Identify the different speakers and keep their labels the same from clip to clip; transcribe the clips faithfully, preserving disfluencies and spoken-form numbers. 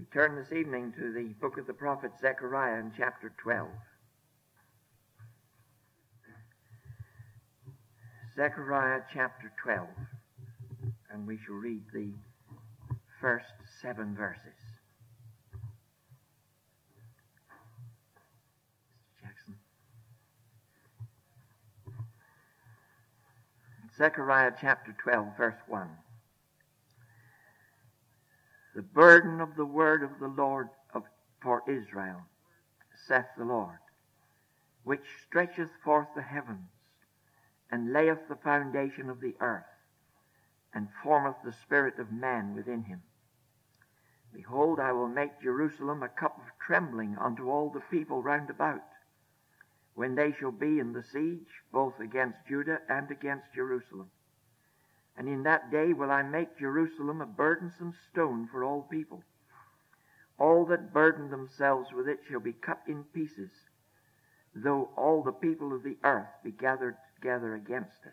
Speaker 1: turn this evening to the book of the prophet Zechariah in chapter twelve. Zechariah chapter twelve, and we shall read the first seven verses. Mister Jackson. Zechariah chapter twelve, verse one. The burden of the word of the Lord of, for Israel, saith the Lord, which stretcheth forth the heavens, and layeth the foundation of the earth, and formeth the spirit of man within him. Behold, I will make Jerusalem a cup of trembling unto all the people round about, when they shall be in the siege, both against Judah and against Jerusalem. And in that day will I make Jerusalem a burdensome stone for all people. All that burden themselves with it shall be cut in pieces, though all the people of the earth be gathered together against it.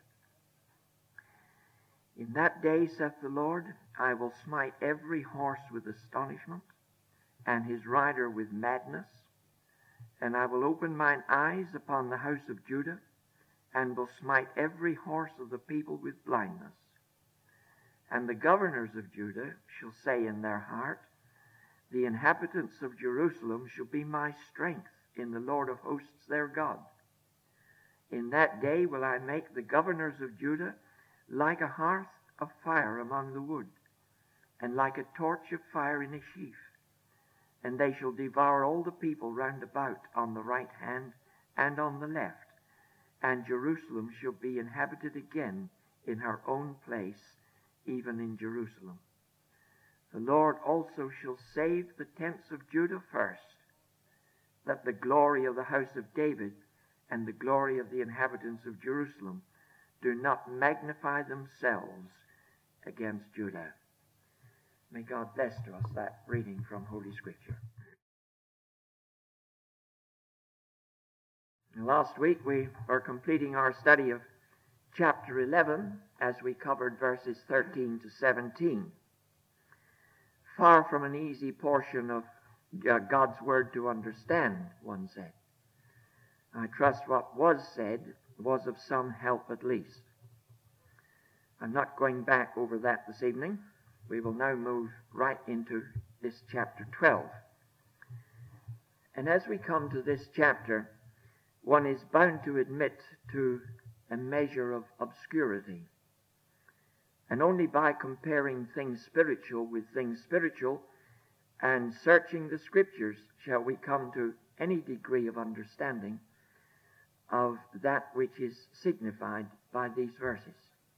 Speaker 1: In that day, saith the Lord, I will smite every horse with astonishment, and his rider with madness, and I will open mine eyes upon the house of Judah, and will smite every horse of the people with blindness. And the governors of Judah shall say in their heart, the inhabitants of Jerusalem shall be my strength in the Lord of hosts their God. In that day will I make the governors of Judah like a hearth of fire among the wood, and like a torch of fire in a sheaf. And they shall devour all the people round about on the right hand and on the left. And Jerusalem shall be inhabited again in her own place, even in Jerusalem. The Lord also shall save the tents of Judah first, that the glory of the house of David and the glory of the inhabitants of Jerusalem do not magnify themselves against Judah. May God bless to us that reading from Holy Scripture. Last week we were completing our study of chapter eleven as we covered verses thirteen to seventeen. Far from an easy portion of God's Word to understand, one said. I trust what was said was of some help at least. I'm not going back over that this evening. We will now move right into this chapter twelve. And as we come to this chapter, one is bound to admit to a measure of obscurity. And only by comparing things spiritual with things spiritual and searching the Scriptures shall we come to any degree of understanding of that which is signified by these verses.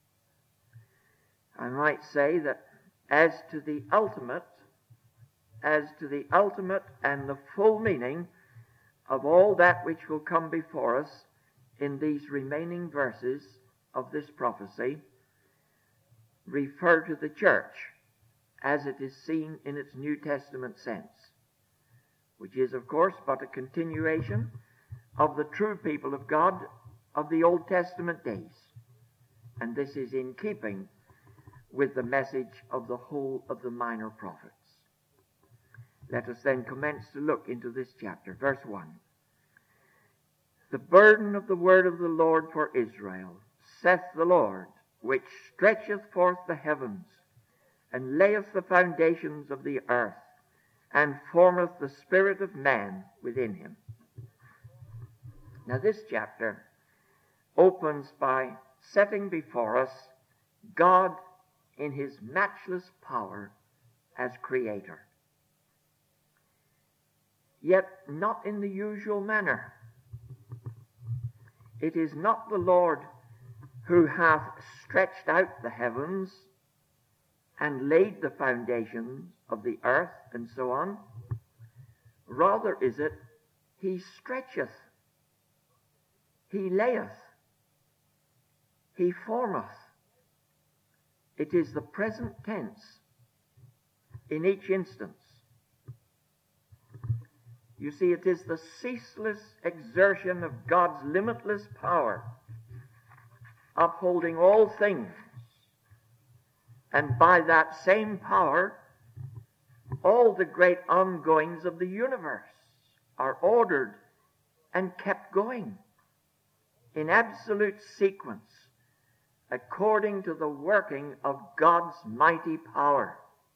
Speaker 1: I might say that as to the ultimate, as to the ultimate and the full meaning of all that which will come before us in these remaining verses of this prophecy, refer to the church as it is seen in its New Testament sense, which is, of course, but a continuation of the true people of God of the Old Testament days. And this is in keeping with the message of the whole of the minor prophets. Let us then commence to look into this chapter. Verse one. The burden of the word of the Lord for Israel, saith the Lord, which stretcheth forth the heavens, and layeth the foundations of the earth, and formeth the spirit of man within him. Now this chapter opens by setting before us God in his matchless power as creator. Yet not in the usual manner. It is not the Lord who hath stretched out the heavens and laid the foundations of the earth and so on. Rather is it, he stretcheth, he layeth, he formeth. It is the present tense in each instance. You see, it is the ceaseless exertion of God's limitless power, upholding all things, and by that same power All the great ongoings of the universe are ordered and kept going in absolute sequence according to the working of God's mighty power.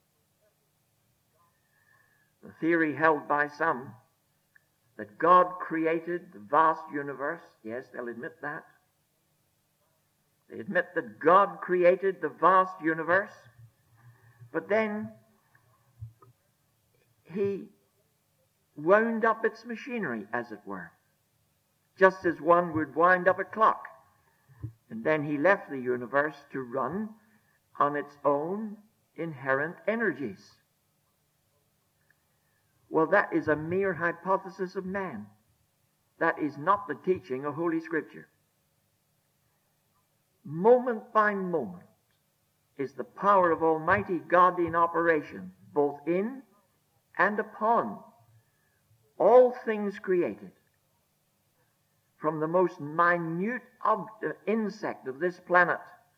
Speaker 1: The theory held by some that God created the vast universe, yes, they'll admit that. They admit that God created the vast universe, but then he wound up its machinery, as it were, just as one would wind up a clock. And then he left the universe to run on its own inherent energies. Well, that is a mere hypothesis of man. That is not the teaching of Holy Scripture. Moment by moment is the power of Almighty God in operation, both in and upon all things created, from the most minute ob- uh, insect of this planet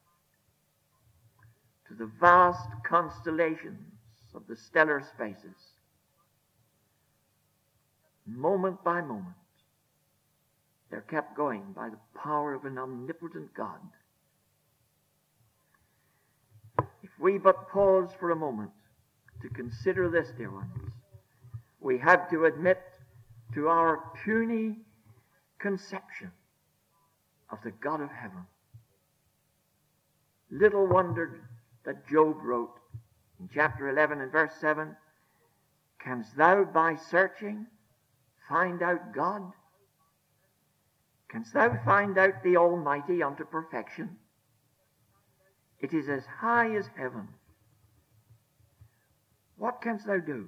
Speaker 1: to the vast constellations of the stellar spaces. Moment by moment, they're kept going by the power of an omnipotent God. If we but pause for a moment to consider this, dear ones, we have to admit to our puny conception of the God of heaven. Little wonder that Job wrote in chapter eleven and verse seven, "Canst thou by searching find out God? Canst thou find out the Almighty unto perfection? It is as high as heaven. What canst thou do?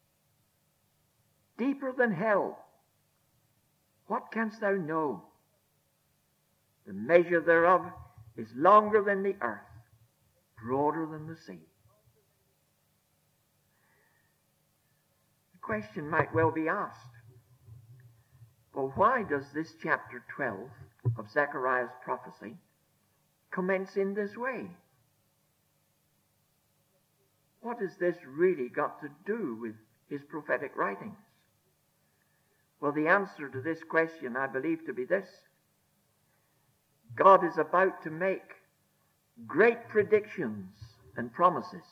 Speaker 1: Deeper than hell. What canst thou know? The measure thereof is longer than the earth, broader than the sea." The question might well be asked, well, why does this chapter twelve of Zechariah's prophecy commence in this way? What has this really got to do with his prophetic writings? Well, the answer to this question I believe to be this. God is about to make great predictions and promises,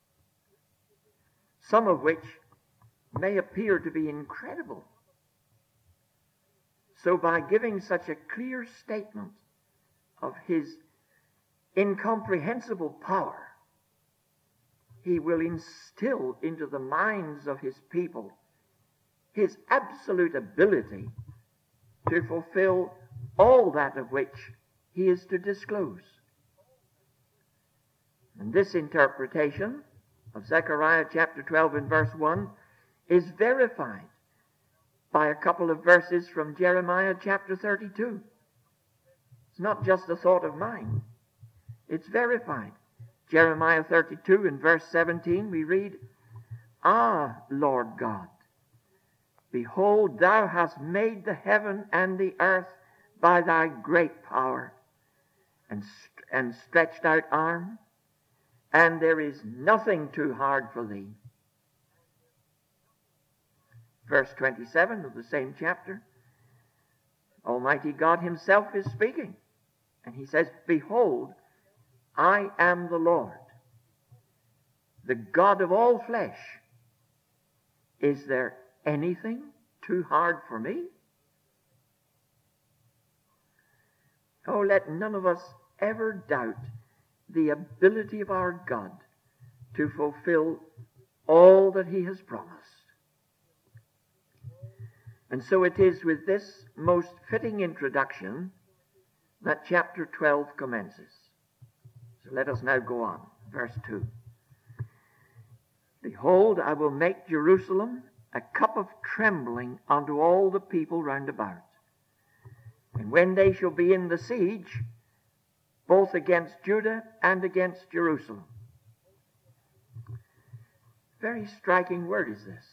Speaker 1: some of which may appear to be incredible. So by giving such a clear statement of his incomprehensible power, he will instill into the minds of his people his absolute ability to fulfill all that of which he is to disclose. And this interpretation of Zechariah chapter twelve and verse one is verified by a couple of verses from Jeremiah chapter thirty-two. It's not just a thought of mine. It's verified. Jeremiah thirty-two and verse seventeen we read, "Ah, Lord God, behold, thou hast made the heaven and the earth by thy great power and, st- and stretched out arm, and there is nothing too hard for thee." Verse twenty-seven of the same chapter, Almighty God himself is speaking. And he says, "Behold, I am the Lord, the God of all flesh. Is there anything too hard for me?" Oh, let none of us ever doubt the ability of our God to fulfill all that he has promised. And so it is with this most fitting introduction that chapter twelve commences. So let us now go on. Verse two. "Behold, I will make Jerusalem a cup of trembling unto all the people round about. And when they shall be in the siege, both against Judah and against Jerusalem." Very striking word is this.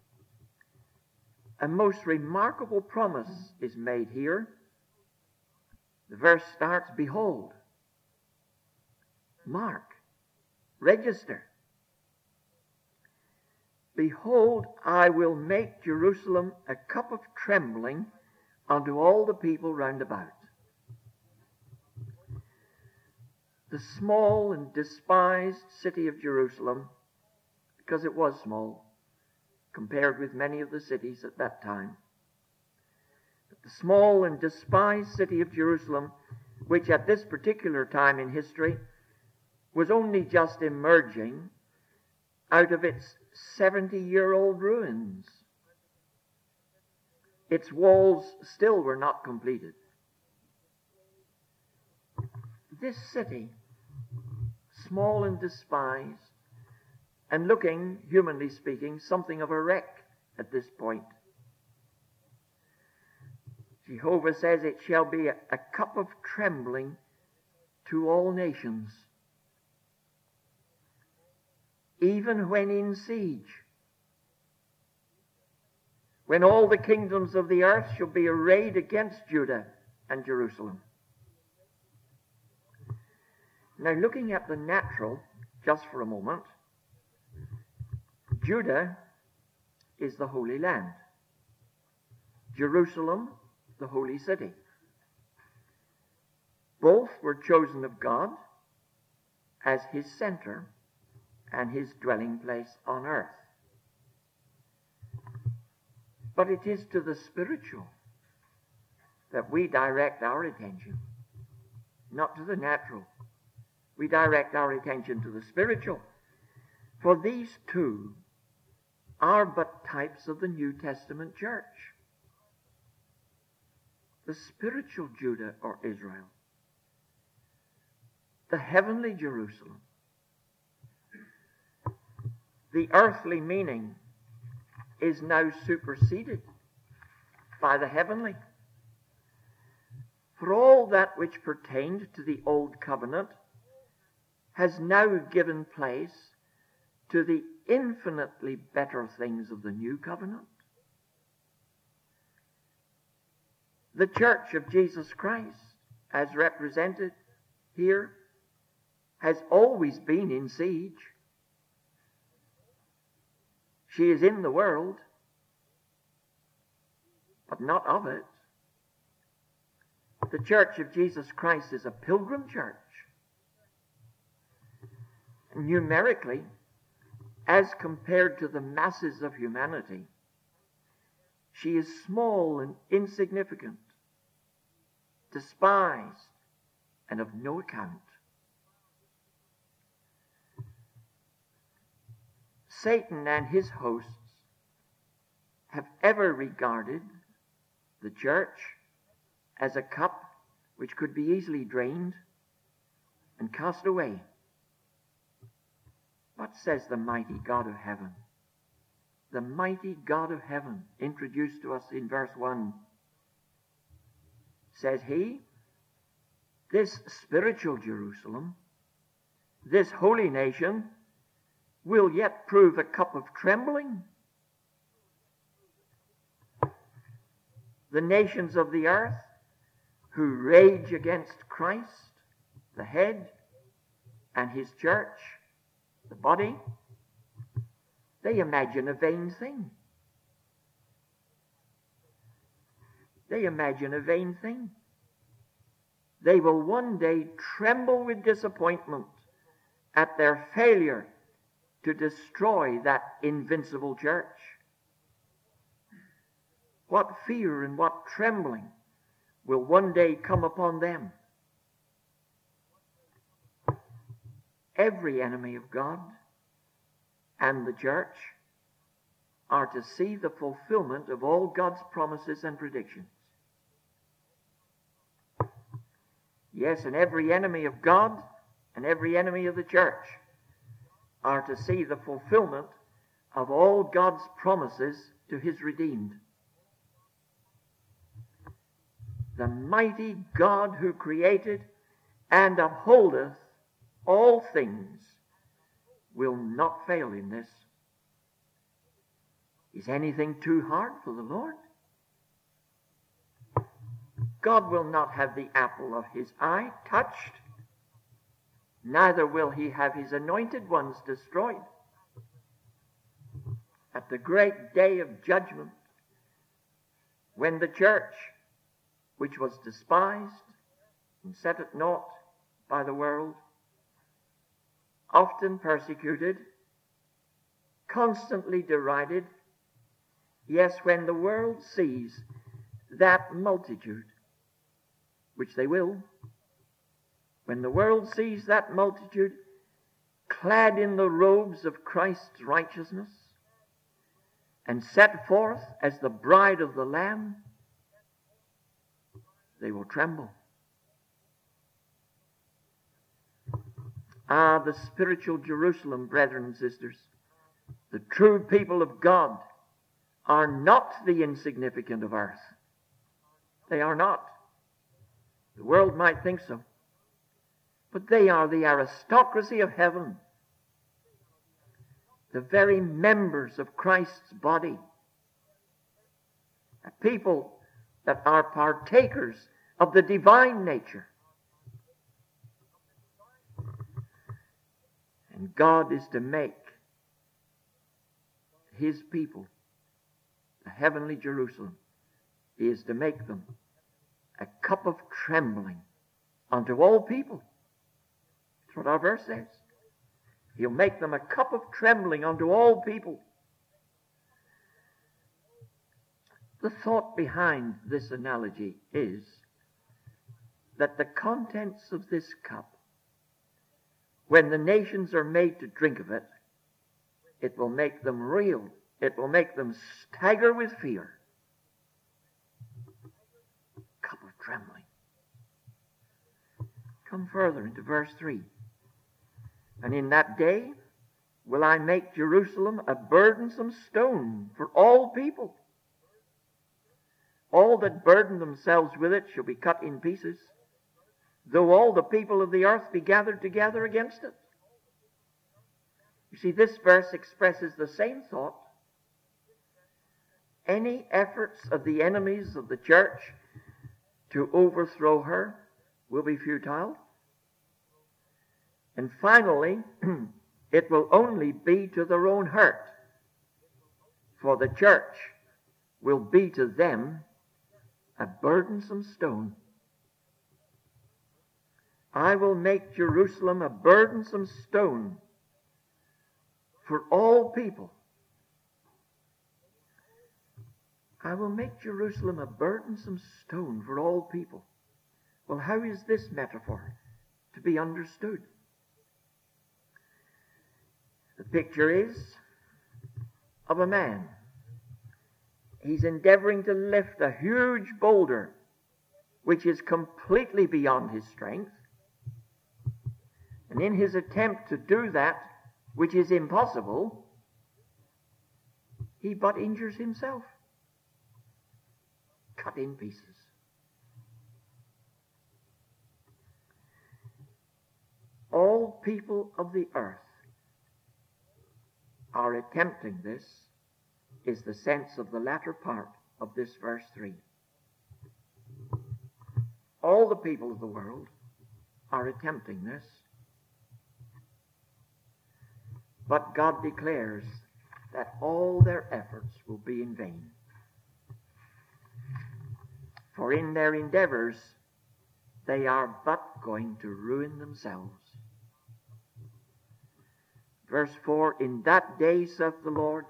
Speaker 1: A most remarkable promise is made here. The verse starts, "Behold." Mark. Register. Behold, I will make Jerusalem a cup of trembling unto all the people round about. The small and despised city of Jerusalem, because it was small, compared with many of the cities at that time. But the small and despised city of Jerusalem, which at this particular time in history was only just emerging out of its seventy-year-old ruins. Its walls still were not completed. This city, small and despised, and looking, humanly speaking, something of a wreck at this point. Jehovah says it shall be a, a cup of trembling to all nations, even when in siege, when all the kingdoms of the earth shall be arrayed against Judah and Jerusalem. Now, looking at the natural, just for a moment, Judah is the Holy Land. Jerusalem, the Holy City. Both were chosen of God as His center and His dwelling place on earth. But it is to the spiritual that we direct our attention, not to the natural. We direct our attention to the spiritual. For these two are but types of the New Testament church. The spiritual Judah or Israel. The heavenly Jerusalem. The earthly meaning is now superseded by the heavenly. For all that which pertained to the old covenant has now given place to the infinitely better things of the new covenant. The church of Jesus Christ, as represented here, has always been in siege. She is in the world, but not of it. The church of Jesus Christ is a pilgrim church. Numerically, as compared to the masses of humanity, she is small and insignificant, despised, and of no account. Satan and his hosts have ever regarded the church as a cup which could be easily drained and cast away. What says the mighty God of heaven? The mighty God of heaven, introduced to us in verse one, says he, this spiritual Jerusalem, this holy nation, will yet prove a cup of trembling. The nations of the earth who rage against Christ, the head, and his church, the body, they imagine a vain thing. They imagine a vain thing. They will one day tremble with disappointment at their failure to destroy that invincible church. What fear and what trembling will one day come upon them. Every enemy of God and the church are to see the fulfillment of all God's promises and predictions. Yes, and every enemy of God and every enemy of the church are to see the fulfillment of all God's promises to his redeemed. The mighty God who created and upholdeth all things will not fail in this. Is anything too hard for the Lord? God will not have the apple of his eye touched, neither will he have his anointed ones destroyed. the great day of judgment, when the church, which was despised and set at naught by the world, often persecuted, constantly derided, yes, when the world sees that multitude, which they will, when the world sees that multitude clad in the robes of Christ's righteousness and set forth as the bride of the Lamb, they will tremble. Ah, the spiritual Jerusalem, brethren and sisters, the true people of God are not the insignificant of earth. They are not. The world might think so. But they are the aristocracy of heaven, the very members of Christ's body, a people that are partakers of the divine nature. And God is to make His people, the heavenly Jerusalem, He is to make them a cup of trembling unto all people. That's what our verse says. He'll make them a cup of trembling unto all people. The thought behind this analogy is that the contents of this cup, when the nations are made to drink of it, it will make them reel. It will make them stagger with fear. Cup of trembling. Come further into verse three. And in that day will I make Jerusalem a burdensome stone for all people. All that burden themselves with it shall be cut in pieces, though all the people of the earth be gathered together against it. You see, this verse expresses the same thought. Any efforts of the enemies of the church to overthrow her will be futile. And finally, it will only be to their own hurt, for the church will be to them a burdensome stone. I will make Jerusalem a burdensome stone for all people. I will make Jerusalem a burdensome stone for all people. Well, how is this metaphor to be understood? The picture is of a man. He's endeavoring to lift a huge boulder which is completely beyond his strength. And in his attempt to do that which is impossible, he but injures himself. Cut in pieces. All people of the earth are attempting this, is the sense of the latter part of this verse three. All the people of the world are attempting this. But God declares that all their efforts will be in vain. For in their endeavors, they are but going to ruin themselves. Verse four, in that day, saith the Lord,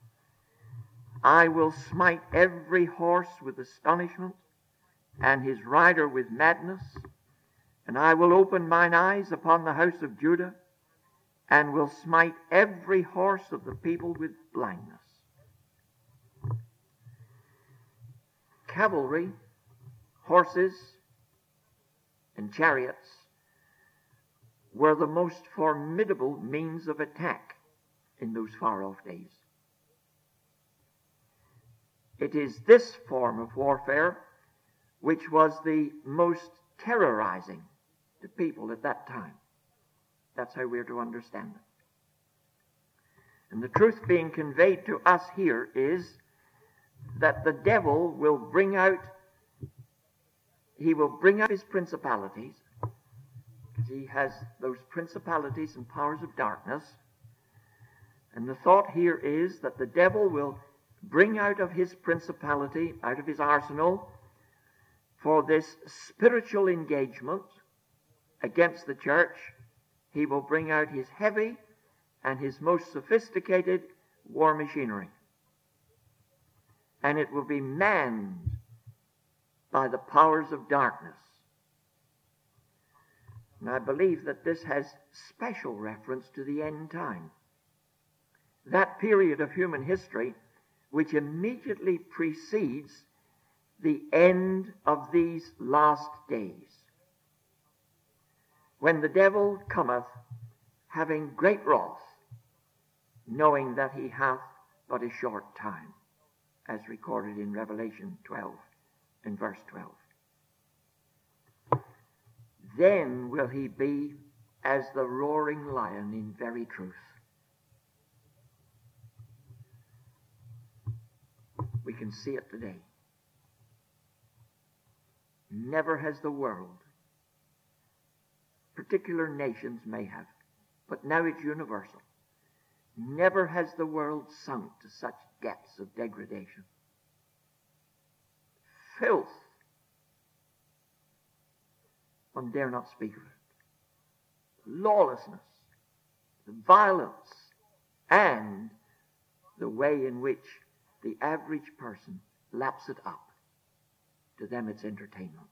Speaker 1: I will smite every horse with astonishment, and his rider with madness, and I will open mine eyes upon the house of Judah, and will smite every horse of the people with blindness. Cavalry, horses, and chariots were the most formidable means of attack in those far-off days. It is this form of warfare which was the most terrorizing to people at that time. That's how we're to understand it. And the truth being conveyed to us here is that the devil will bring out, he will bring out his principalities. He has those principalities and powers of darkness, And the thought here is that the devil will bring out of his principality, out of his arsenal, for this spiritual engagement against the church, he will bring out his heavy and his most sophisticated war machinery. And it will be manned by the powers of darkness. And I believe that this has special reference to the end time. That period of human history which immediately precedes the end of these last days, when the devil cometh having great wrath, knowing that he hath but a short time, as recorded in Revelation twelve and verse twelve. Then will he be as the roaring lion in very truth. We can see it today. Never has the world, particular nations may have, but now it's universal. Never has the world sunk to such depths of degradation. Filth. One dare not speak of it. Lawlessness, the violence, and the way in which the average person laps it up. To them it's entertainment.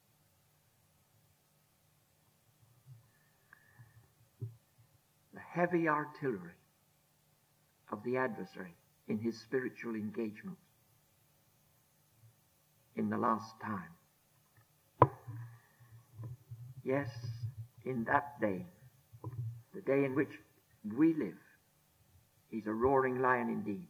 Speaker 1: The heavy artillery of the adversary in his spiritual engagement in the last time. Yes, in that day, the day in which we live, he's a roaring lion indeed.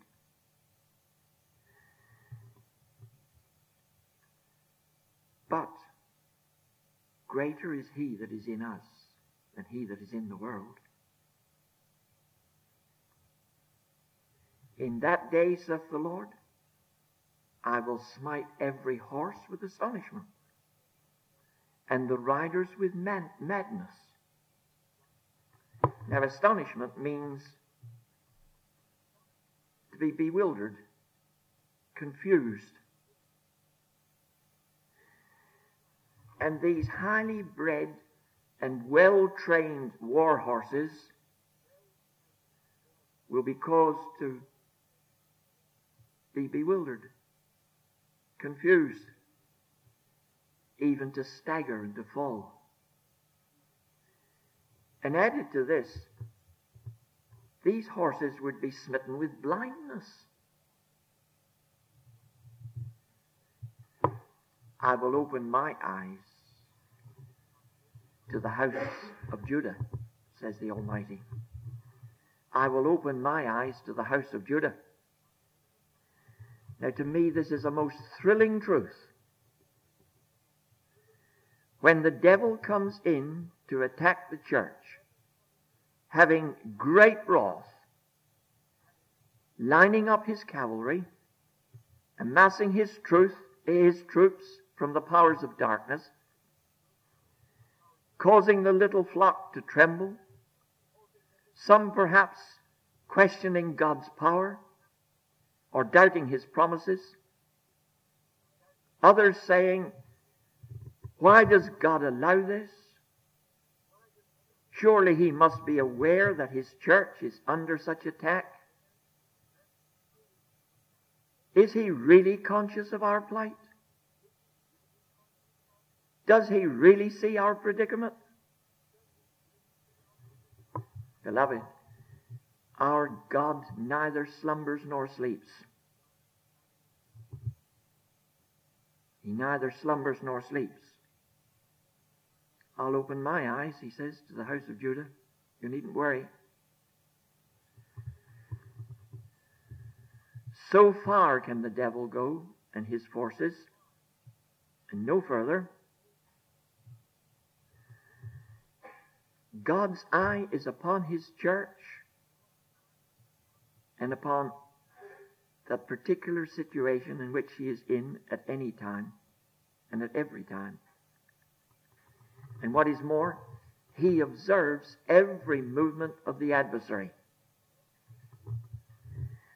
Speaker 1: But greater is he that is in us than he that is in the world. In that day, saith the Lord, I will smite every horse with astonishment, and the riders with man- madness. Now, astonishment means to be bewildered, confused. And these highly bred and well-trained war horses will be caused to be bewildered, confused, even to stagger and to fall. And added to this, these horses would be smitten with blindness. I will open my eyes to the house of Judah, says the Almighty. I will open my eyes to the house of Judah. Now, to me, this is a most thrilling truth. When the devil comes in to attack the church, having great wrath, lining up his cavalry, amassing his truth, his troops from the powers of darkness, causing the little flock to tremble, some perhaps questioning God's power or doubting his promises, others saying, why does God allow this? Surely he must be aware that his church is under such attack. Is he really conscious of our plight? Does he really see our predicament? Beloved, our God neither slumbers nor sleeps. He neither slumbers nor sleeps. I'll open my eyes, he says, to the house of Judah. You needn't worry. So far can the devil go and his forces, and no further. God's eye is upon his church and upon that particular situation in which he is in at any time and at every time. And what is more, he observes every movement of the adversary.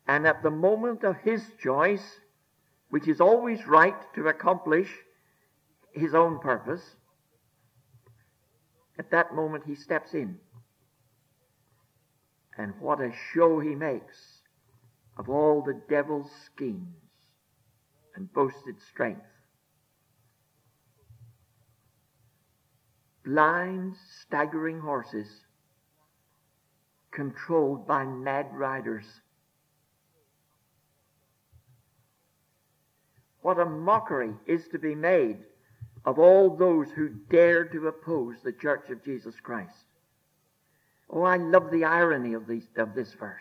Speaker 1: And at the moment of his choice, which is always right to accomplish his own purpose, at that moment he steps in. And what a show he makes of all the devil's schemes and boasted strength. Blind, staggering horses controlled by mad riders. What a mockery is to be made of all those who dare to oppose the Church of Jesus Christ. Oh, I love the irony of, these, of this verse.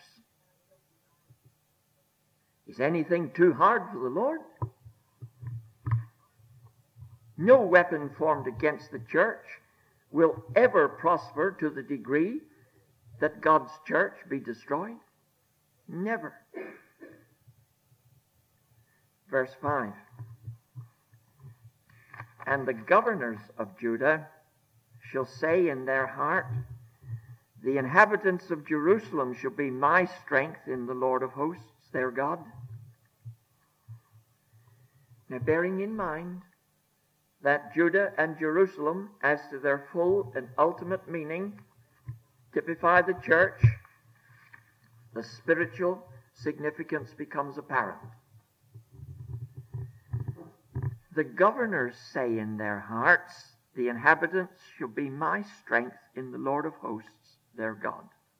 Speaker 1: Is anything too hard for the Lord? No weapon formed against the church will ever prosper to the degree that God's church be destroyed. Never. Verse five. And the governors of Judah shall say in their heart, the inhabitants of Jerusalem shall be my strength in the Lord of hosts, their God. Now, bearing in mind that Judah and Jerusalem, as to their full and ultimate meaning, typify the church, the spiritual significance becomes apparent. The governors say in their hearts, the inhabitants shall be my strength in the Lord of hosts, their God.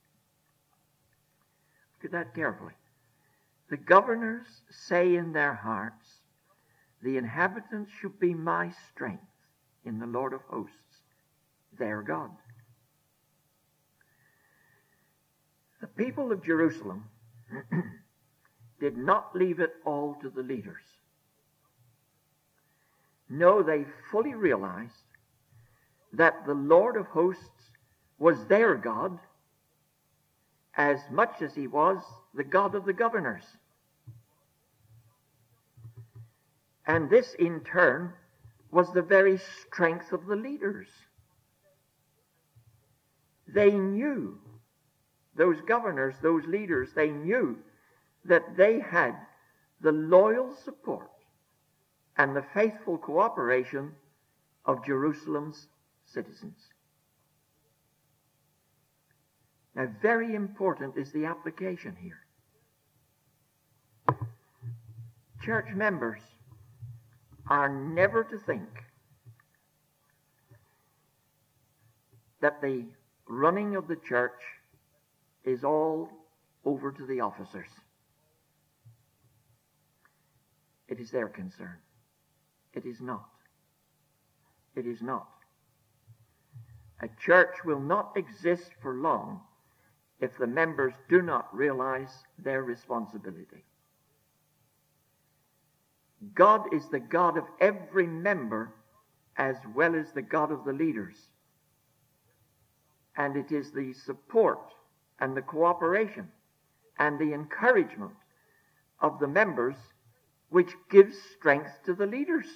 Speaker 1: Look at that carefully. The governors say in their hearts, the inhabitants shall be my strength in the Lord of hosts, their God. The people of Jerusalem did not leave it all to the leaders. No, they fully realized that the Lord of hosts was their God as much as he was the God of the governors. And this, in turn, was the very strength of the leaders. They knew, those governors, those leaders, they knew that they had the loyal support and the faithful cooperation of Jerusalem's citizens. Now, very important is the application here. Church members are never to think that the running of the church is all over to the officers. It is their concern. It is not. It is not. A church will not exist for long if the members do not realize their responsibility. God is the God of every member as well as the God of the leaders. And it is the support and the cooperation and the encouragement of the members which gives strength to the leaders.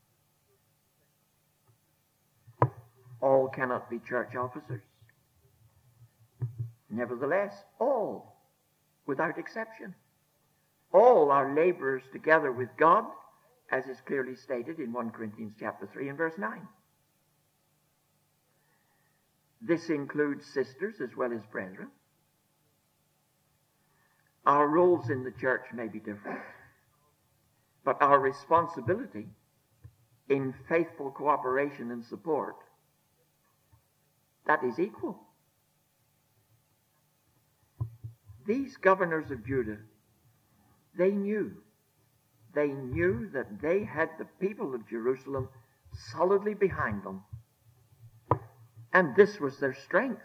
Speaker 1: All cannot be church officers. Nevertheless, all, without exception, all are laborers together with God, as is clearly stated in First Corinthians chapter three and verse nine. This includes sisters as well as brethren. Our roles in the church may be different, but our responsibility in faithful cooperation and support, that is equal. These governors of Judah, they knew, they knew that they had the people of Jerusalem solidly behind them. And this was their strength.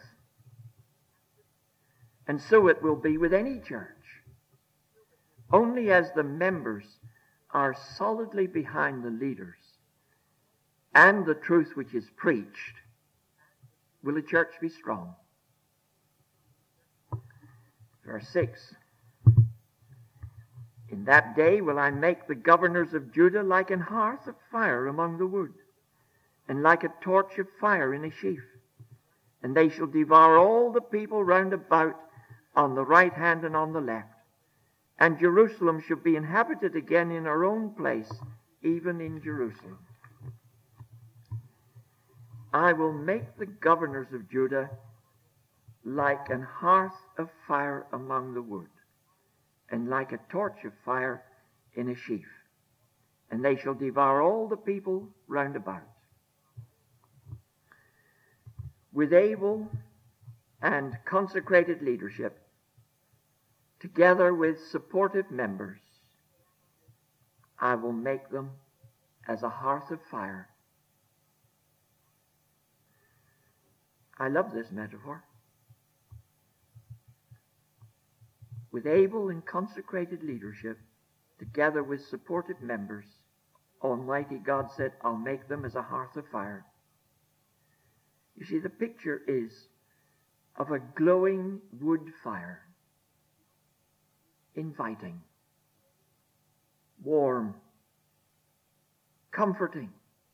Speaker 1: And so it will be with any church. Only as the members are solidly behind the leaders and the truth which is preached, will a church be strong. Verse six. In that day will I make the governors of Judah like an hearth of fire among the wood, and like a torch of fire in a sheaf. And they shall devour all the people round about on the right hand and on the left. And Jerusalem shall be inhabited again in her own place, even in Jerusalem. I will make the governors of Judah like an hearth of fire among the wood, and like a torch of fire in a sheaf. And they shall devour all the people round about. With able and consecrated leadership, together with supportive members, I will make them as a hearth of fire. I love this metaphor. With able and consecrated leadership, together with supportive members, Almighty God said, I'll make them as a hearth of fire. You see, the picture is of a glowing wood fire, inviting, warm, comforting.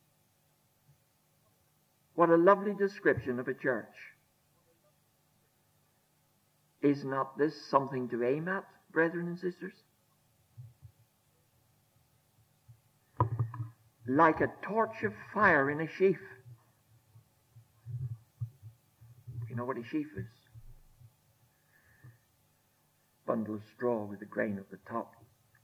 Speaker 1: What a lovely description of a church. Is not this something to aim at, brethren and sisters? Like a torch of fire in a sheaf. You know what a sheaf is? Bundle of straw with a grain at the top.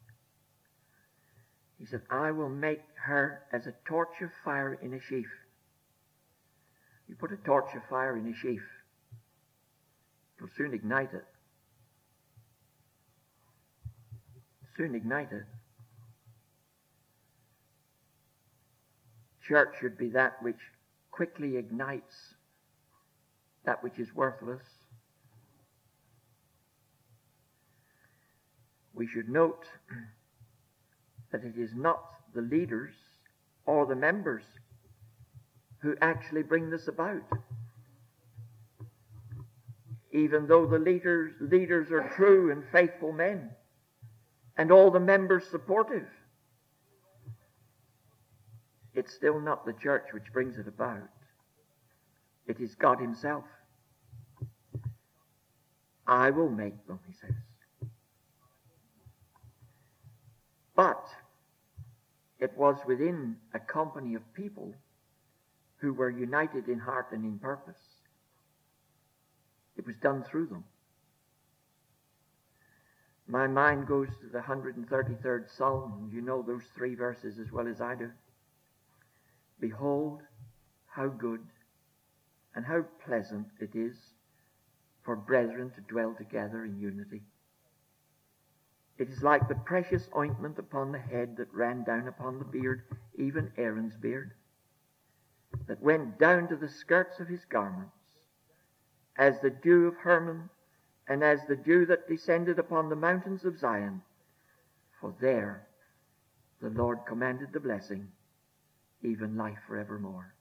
Speaker 1: He said, I will make her as a torch of fire in a sheaf. You put a torch of fire in a sheaf, it'll soon ignite it. Soon ignite it. Church should be that which quickly ignites that which is worthless. We should note that it is not the leaders or the members who actually bring this about. Even though the leaders, leaders are true and faithful men, and all the members supportive, it's still not the church which brings it about. It is God himself. I will make them, he says. But it was within a company of people who were united in heart and in purpose. It was done through them. My mind goes to the one hundred thirty-third Psalm, and you know those three verses as well as I do. Behold, how good and how pleasant it is for brethren to dwell together in unity. It is like the precious ointment upon the head that ran down upon the beard, even Aaron's beard, that went down to the skirts of his garments, as the dew of Hermon, and as the dew that descended upon the mountains of Zion. For there the Lord commanded the blessing, even life forevermore.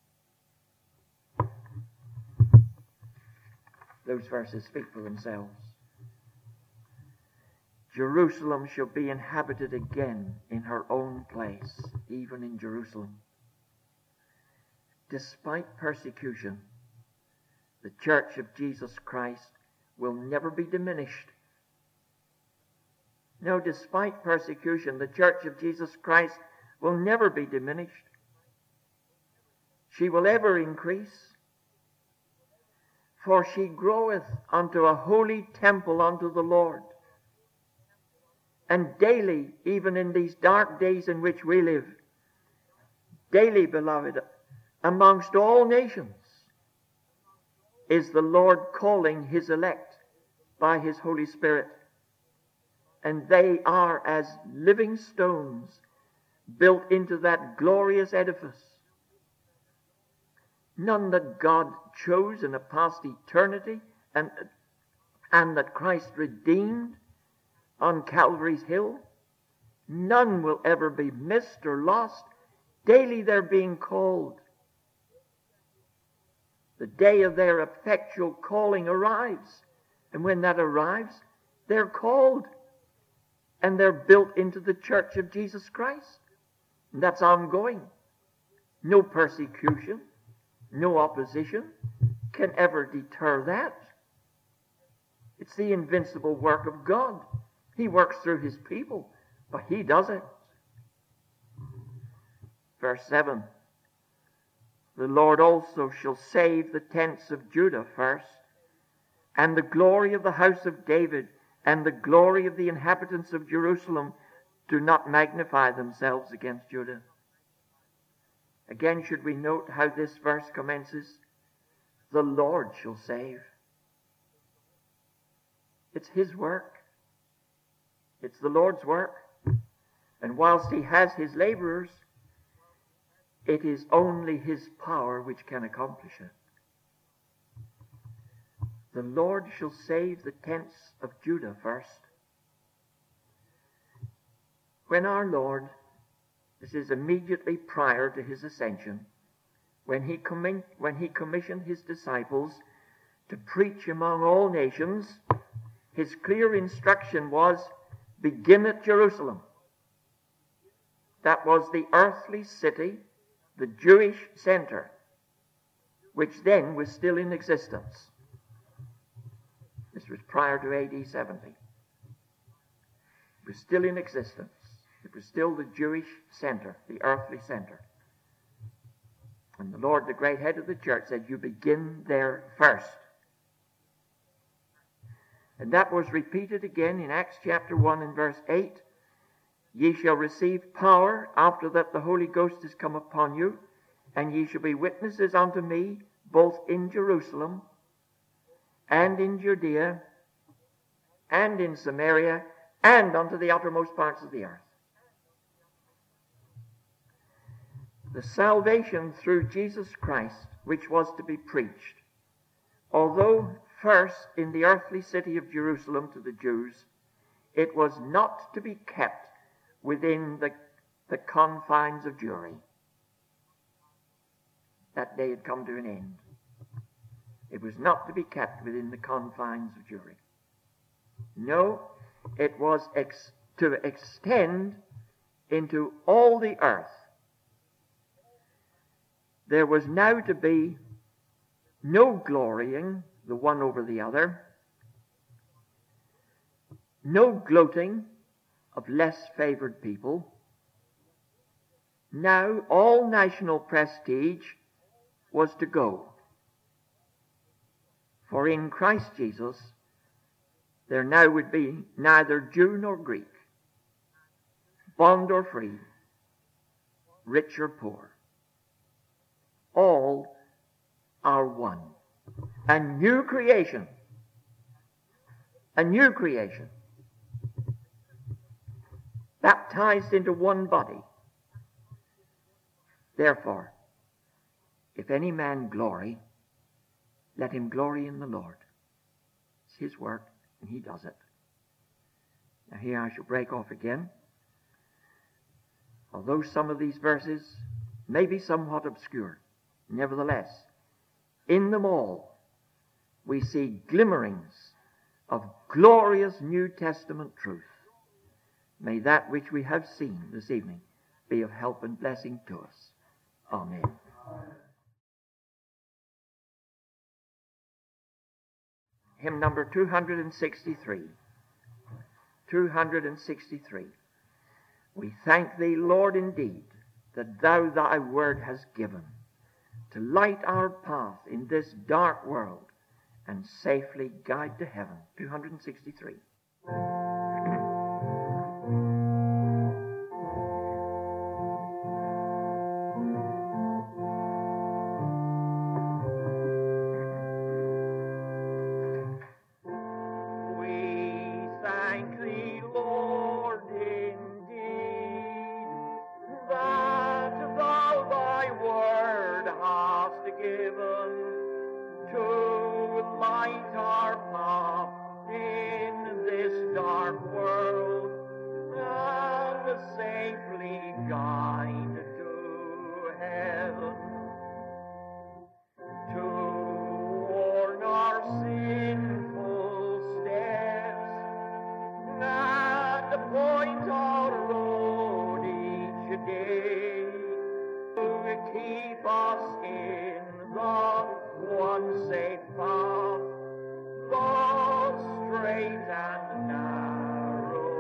Speaker 1: Those verses speak for themselves. Jerusalem shall be inhabited again in her own place, even in Jerusalem. Despite persecution, the church of Jesus Christ will never be diminished. No, despite persecution, the church of Jesus Christ will never be diminished. She will ever increase. For she groweth unto a holy temple unto the Lord. And daily, even in these dark days in which we live, daily, beloved, amongst all nations, is the Lord calling his elect by his Holy Spirit. And they are as living stones built into that glorious edifice. None that God chose in a past eternity and, and that Christ redeemed on Calvary's hill. None will ever be missed or lost. Daily they're being called. The day of their effectual calling arrives. And when that arrives, they're called. And they're built into the church of Jesus Christ. And that's ongoing. No persecution, no opposition can ever deter that. It's the invincible work of God. He works through his people, but he does it. Verse seven. The Lord also shall save the tents of Judah first, and the glory of the house of David, and the glory of the inhabitants of Jerusalem do not magnify themselves against Judah. Again, should we note how this verse commences? The Lord shall save. It's his work. It's the Lord's work. And whilst he has his laborers, it is only his power which can accomplish it. The Lord shall save the tents of Judah first. When our Lord, this is immediately prior to his ascension, when he, commin- when he commissioned his disciples to preach among all nations, his clear instruction was, begin at Jerusalem. That was the earthly city, the Jewish center, which then was still in existence. This was prior to A D seventy. It was still in existence. It was still the Jewish center, the earthly center. And the Lord, the great head of the church, said, you begin there first. And that was repeated again in Acts chapter one and verse eight. Ye shall receive power after that the Holy Ghost is come upon you, and ye shall be witnesses unto me both in Jerusalem and in Judea and in Samaria and unto the uttermost parts of the earth. The salvation through Jesus Christ, which was to be preached, although first in the earthly city of Jerusalem to the Jews, it was not to be kept within the, the confines of Jewry. That day had come to an end. It was not to be kept within the confines of Jewry. No, it was ex- to extend into all the earth. There was now to be no glorying the one over the other, no gloating of less favored people. Now all national prestige was to go. For in Christ Jesus there now would be neither Jew nor Greek, bond or free, rich or poor. All are one. A new creation. A new creation. Baptized into one body. Therefore, if any man glory, let him glory in the Lord. It's his work, and he does it. Now here I shall break off again. Although some of these verses may be somewhat obscure, nevertheless, in them all we see glimmerings of glorious New Testament truth. May that which we have seen this evening be of help and blessing to us. Amen. Hymn number two hundred sixty-three. two hundred sixty-three. We thank thee, Lord, indeed, that thou thy word hast given to light our path in this dark world and safely guide to heaven. two hundred sixty-three.
Speaker 2: Straight and narrow.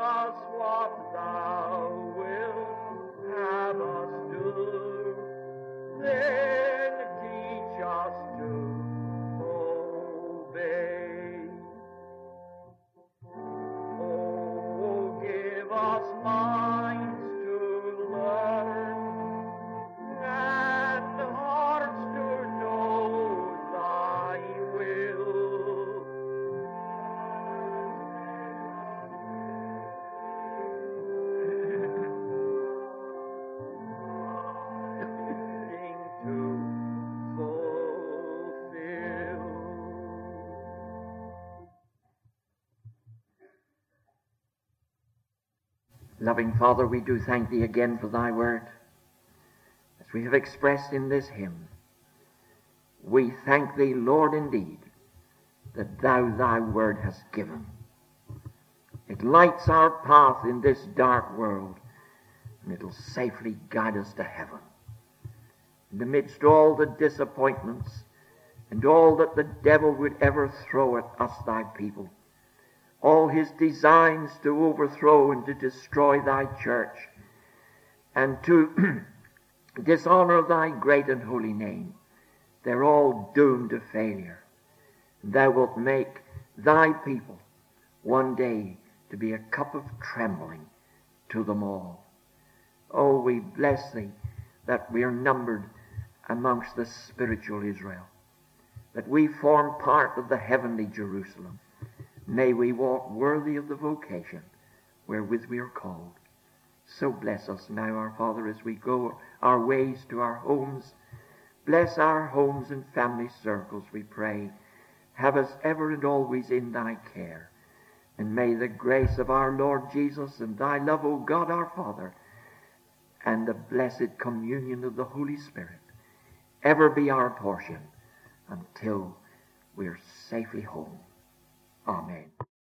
Speaker 1: us what thou wilt have us do, then teach us to obey. Oh, give us minds to learn and hearts to know thy will. To fulfill. Loving Father, we do thank thee again for thy word. As we have expressed in this hymn, we thank thee, Lord, indeed, that thou thy word hast given. It lights our path in this dark world, and it'll safely guide us to heaven. In the midst of all the disappointments and all that the devil would ever throw at us, thy people, all his designs to overthrow and to destroy thy church and to dishonor thy great and holy name, they're all doomed to failure. Thou wilt make thy people one day to be a cup of trembling to them all. Oh, we bless thee that we are numbered amongst the spiritual Israel, that we form part of the heavenly Jerusalem. May we walk worthy of the vocation wherewith we are called. So bless us now, our Father, as we go our ways to our homes. Bless our homes and family circles, we pray. Have us ever and always in thy care. And may the grace of our Lord Jesus and thy love, O God our Father, and the blessed communion of the Holy Spirit ever be our portion until we're safely home. Amen.